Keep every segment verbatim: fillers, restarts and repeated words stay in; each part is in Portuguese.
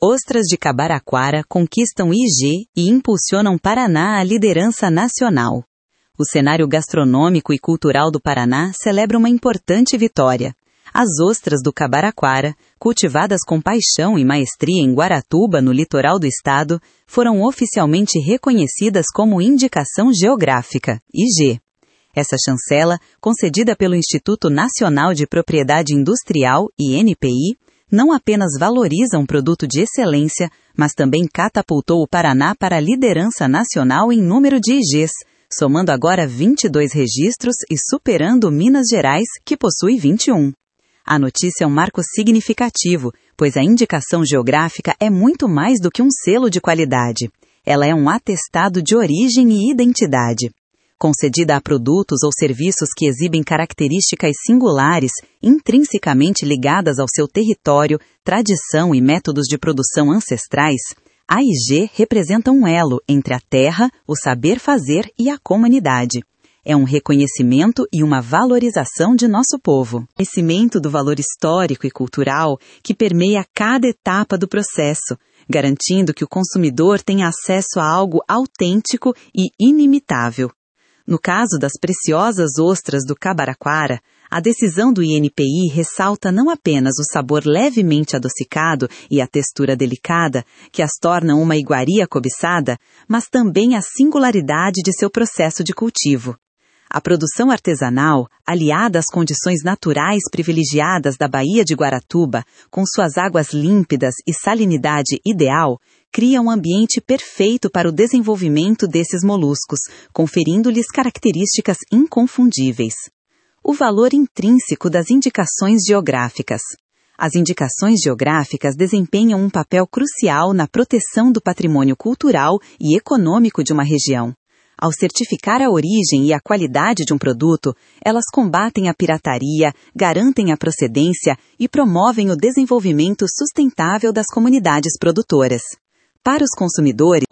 Ostras de Cabaraquara conquistam I G e impulsionam Paraná à liderança nacional. O cenário gastronômico e cultural do Paraná celebra uma importante vitória. As ostras do Cabaraquara, cultivadas com paixão e maestria em Guaratuba, no litoral do estado, foram oficialmente reconhecidas como Indicação Geográfica, I G. Essa chancela, concedida pelo Instituto Nacional de Propriedade Industrial, I N P I, não apenas valoriza um produto de excelência, mas também catapultou o Paraná para a liderança nacional em número de I Gs, somando agora vinte e dois registros e superando Minas Gerais, que possui vinte e um. A notícia é um marco significativo, pois a indicação geográfica é muito mais do que um selo de qualidade. Ela é um atestado de origem e identidade. Concedida a produtos ou serviços que exibem características singulares, intrinsecamente ligadas ao seu território, tradição e métodos de produção ancestrais, a I G representa um elo entre a terra, o saber fazer e a comunidade. É um reconhecimento e uma valorização de nosso povo. Conhecimento do valor histórico e cultural que permeia cada etapa do processo, garantindo que o consumidor tenha acesso a algo autêntico e inimitável. No caso das preciosas ostras do Cabaraquara, a decisão do I N P I ressalta não apenas o sabor levemente adocicado e a textura delicada, que as tornam uma iguaria cobiçada, mas também a singularidade de seu processo de cultivo. A produção artesanal, aliada às condições naturais privilegiadas da Baía de Guaratuba, com suas águas límpidas e salinidade ideal, cria um ambiente perfeito para o desenvolvimento desses moluscos, conferindo-lhes características inconfundíveis. O valor intrínseco das indicações geográficas. As indicações geográficas desempenham um papel crucial na proteção do patrimônio cultural e econômico de uma região. Ao certificar a origem e a qualidade de um produto, elas combatem a pirataria, garantem a procedência e promovem o desenvolvimento sustentável das comunidades produtoras. Para os consumidores,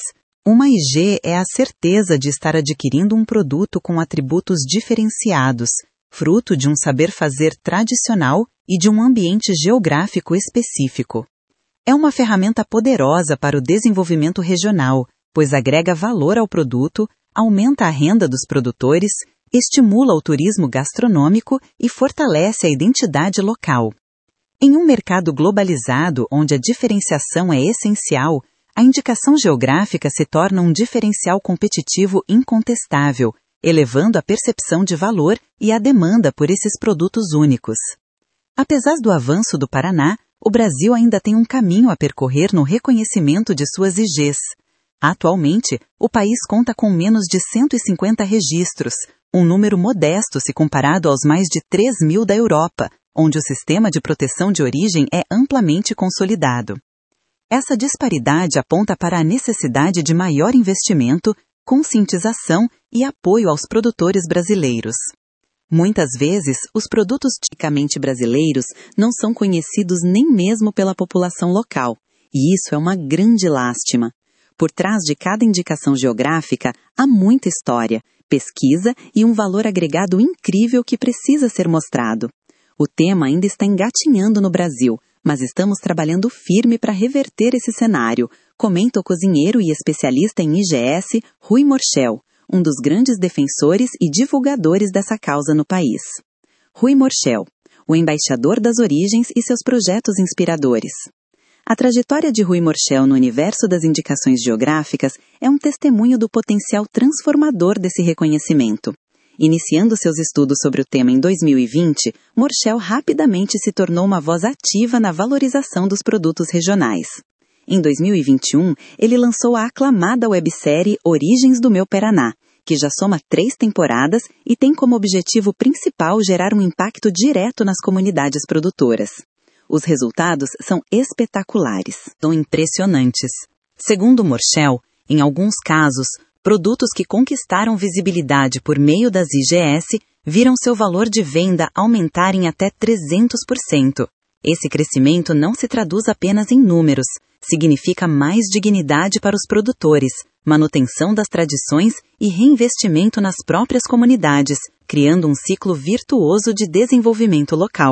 uma I G é a certeza de estar adquirindo um produto com atributos diferenciados, fruto de um saber-fazer tradicional e de um ambiente geográfico específico. É uma ferramenta poderosa para o desenvolvimento regional, pois agrega valor ao produto, aumenta a renda dos produtores, estimula o turismo gastronômico e fortalece a identidade local. Em um mercado globalizado, onde a diferenciação é essencial, a indicação geográfica se torna um diferencial competitivo incontestável, elevando a percepção de valor e a demanda por esses produtos únicos. Apesar do avanço do Paraná, o Brasil ainda tem um caminho a percorrer no reconhecimento de suas I Gs. Atualmente, o país conta com menos de cento e cinquenta registros, um número modesto se comparado aos mais de três mil da Europa, onde o sistema de proteção de origem é amplamente consolidado. Essa disparidade aponta para a necessidade de maior investimento, conscientização e apoio aos produtores brasileiros. Muitas vezes, os produtos tipicamente brasileiros não são conhecidos nem mesmo pela população local, e isso é uma grande lástima. Por trás de cada indicação geográfica, há muita história, pesquisa e um valor agregado incrível que precisa ser mostrado. O tema ainda está engatinhando no Brasil, mas estamos trabalhando firme para reverter esse cenário, comenta o cozinheiro e especialista em I G S, Rui Morchel, um dos grandes defensores e divulgadores dessa causa no país. Rui Morchel, o embaixador das origens e seus projetos inspiradores. A trajetória de Rui Morchel no universo das indicações geográficas é um testemunho do potencial transformador desse reconhecimento. Iniciando seus estudos sobre o tema em dois mil e vinte, Morchel rapidamente se tornou uma voz ativa na valorização dos produtos regionais. Em dois mil e vinte e um, ele lançou a aclamada websérie Origens do Meu Paraná, que já soma três temporadas e tem como objetivo principal gerar um impacto direto nas comunidades produtoras. Os resultados são espetaculares, são impressionantes. Segundo Morchel, em alguns casos, produtos que conquistaram visibilidade por meio das I G S viram seu valor de venda aumentar em até trezentos por cento. Esse crescimento não se traduz apenas em números, significa mais dignidade para os produtores, manutenção das tradições e reinvestimento nas próprias comunidades, criando um ciclo virtuoso de desenvolvimento local.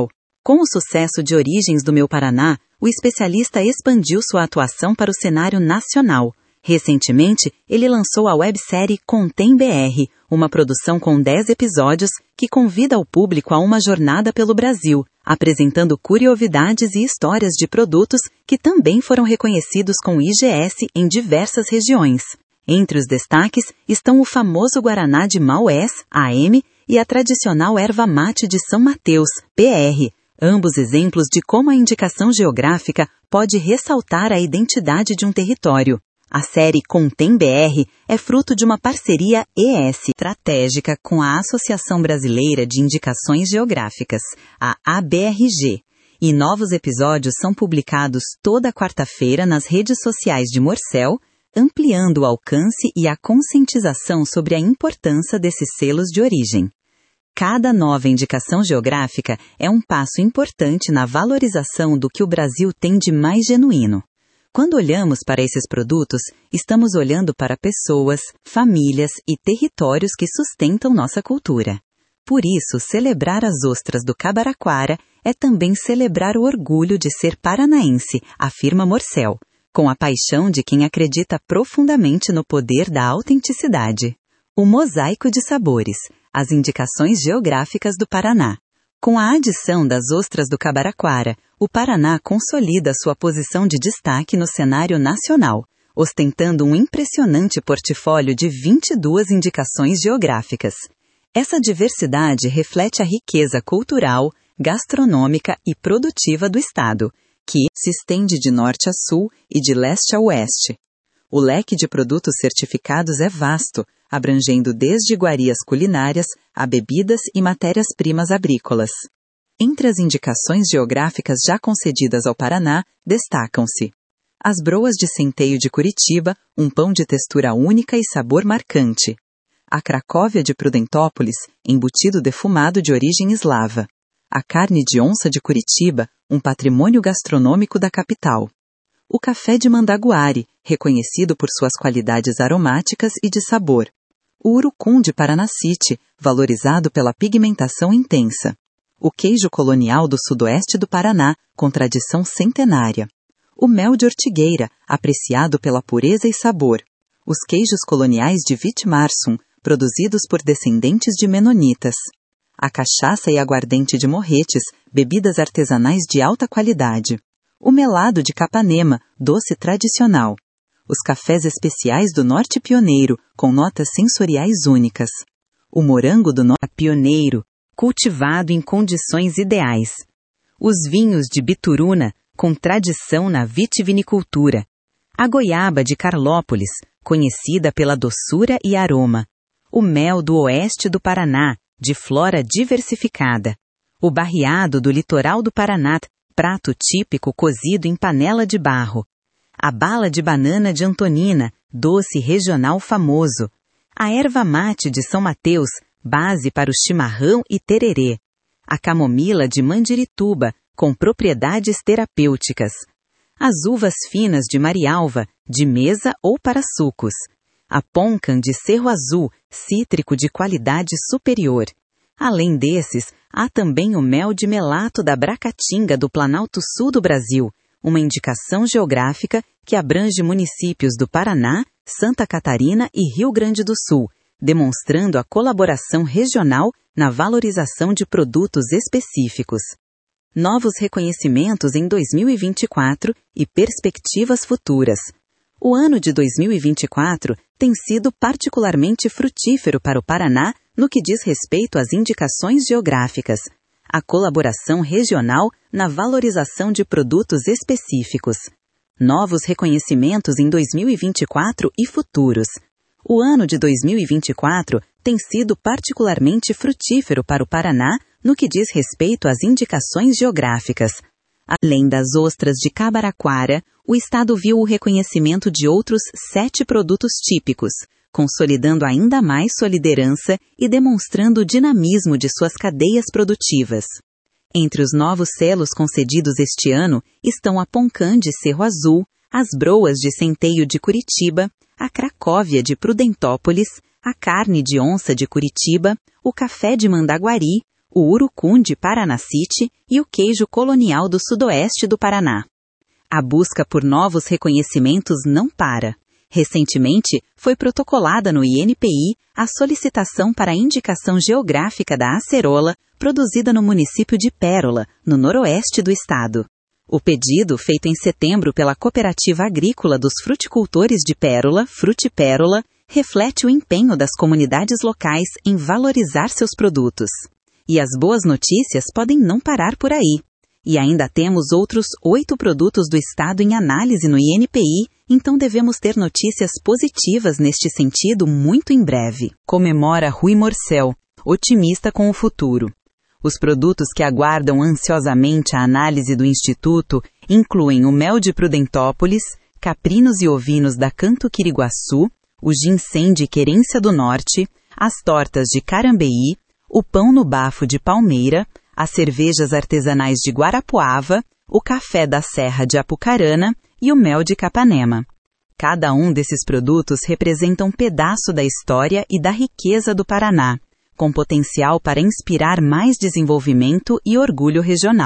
Com o sucesso de Origens do Meu Paraná, o especialista expandiu sua atuação para o cenário nacional. Recentemente, ele lançou a websérie Contém B R, uma produção com dez episódios que convida o público a uma jornada pelo Brasil, apresentando curiosidades e histórias de produtos que também foram reconhecidos com I G S em diversas regiões. Entre os destaques estão o famoso Guaraná de Maués, A M, e a tradicional erva mate de São Mateus, P R, ambos exemplos de como a indicação geográfica pode ressaltar a identidade de um território. A série Contém B R é fruto de uma parceria E S estratégica com a Associação Brasileira de Indicações Geográficas, a A B R G, e novos episódios são publicados toda quarta-feira nas redes sociais de Morcel, ampliando o alcance e a conscientização sobre a importância desses selos de origem. Cada nova indicação geográfica é um passo importante na valorização do que o Brasil tem de mais genuíno. Quando olhamos para esses produtos, estamos olhando para pessoas, famílias e territórios que sustentam nossa cultura. Por isso, celebrar as ostras do Cabaraquara é também celebrar o orgulho de ser paranaense, afirma Morcel, com a paixão de quem acredita profundamente no poder da autenticidade. O mosaico de sabores, as indicações geográficas do Paraná. Com a adição das ostras do Cabaraquara, o Paraná consolida sua posição de destaque no cenário nacional, ostentando um impressionante portfólio de vinte e duas indicações geográficas. Essa diversidade reflete a riqueza cultural, gastronômica e produtiva do estado, que se estende de norte a sul e de leste a oeste. O leque de produtos certificados é vasto, abrangendo desde iguarias culinárias a bebidas e matérias-primas agrícolas. Entre as indicações geográficas já concedidas ao Paraná, destacam-se as broas de centeio de Curitiba, um pão de textura única e sabor marcante. A Cracóvia de Prudentópolis, embutido defumado de origem eslava. A carne de onça de Curitiba, um patrimônio gastronômico da capital. O café de Mandaguari, reconhecido por suas qualidades aromáticas e de sabor. O urucum de Paranacite, valorizado pela pigmentação intensa. O queijo colonial do sudoeste do Paraná, com tradição centenária. O mel de Ortigueira, apreciado pela pureza e sabor. Os queijos coloniais de Vitmarsum, produzidos por descendentes de menonitas. A cachaça e aguardente de Morretes, bebidas artesanais de alta qualidade. O melado de Capanema, doce tradicional. Os cafés especiais do Norte Pioneiro, com notas sensoriais únicas. O morango do Norte Pioneiro, cultivado em condições ideais. Os vinhos de Bituruna, com tradição na vitivinicultura. A goiaba de Carlópolis, conhecida pela doçura e aroma. O mel do oeste do Paraná, de flora diversificada. O barreado do litoral do Paraná, prato típico cozido em panela de barro. A bala de banana de Antonina, doce regional famoso. A erva mate de São Mateus, base para o chimarrão e tererê. A camomila de Mandirituba, com propriedades terapêuticas. As uvas finas de Marialva, de mesa ou para sucos. A poncan de Cerro Azul, cítrico de qualidade superior. Além desses, há também o mel de melato da Bracatinga do Planalto Sul do Brasil, uma indicação geográfica que abrange municípios do Paraná, Santa Catarina e Rio Grande do Sul, demonstrando a colaboração regional na valorização de produtos específicos. Novos reconhecimentos em dois mil e vinte e quatro e perspectivas futuras. O ano de dois mil e vinte e quatro tem sido particularmente frutífero para o Paraná no que diz respeito às indicações geográficas, a colaboração regional na valorização de produtos específicos. Novos reconhecimentos em dois mil e vinte e quatro e futuros. O ano de dois mil e vinte e quatro tem sido particularmente frutífero para o Paraná no que diz respeito às indicações geográficas. Além das ostras de Cabaraquara, o Estado viu o reconhecimento de outros sete produtos típicos, consolidando ainda mais sua liderança e demonstrando o dinamismo de suas cadeias produtivas. Entre os novos selos concedidos este ano estão a Poncan de Cerro Azul, as broas de Centeio de Curitiba, a Cracóvia de Prudentópolis, a carne de onça de Curitiba, o café de Mandaguari, o urucum de Paranacite e o queijo colonial do sudoeste do Paraná. A busca por novos reconhecimentos não para. Recentemente, foi protocolada no I N P I a solicitação para a indicação geográfica da acerola, produzida no município de Pérola, no noroeste do estado. O pedido, feito em setembro pela Cooperativa Agrícola dos Fruticultores de Pérola, Frutipérola, reflete o empenho das comunidades locais em valorizar seus produtos. E as boas notícias podem não parar por aí. E ainda temos outros oito produtos do estado em análise no I N P I, então devemos ter notícias positivas neste sentido muito em breve. Comemora Rui Morcel, otimista com o futuro. Os produtos que aguardam ansiosamente a análise do Instituto incluem o mel de Prudentópolis, caprinos e ovinos da Canto Quiriguaçu, o ginseng de Querência do Norte, as tortas de Carambeí, o pão no bafo de Palmeira, as cervejas artesanais de Guarapuava, o café da Serra de Apucarana e o mel de Capanema. Cada um desses produtos representa um pedaço da história e da riqueza do Paraná, com potencial para inspirar mais desenvolvimento e orgulho regional.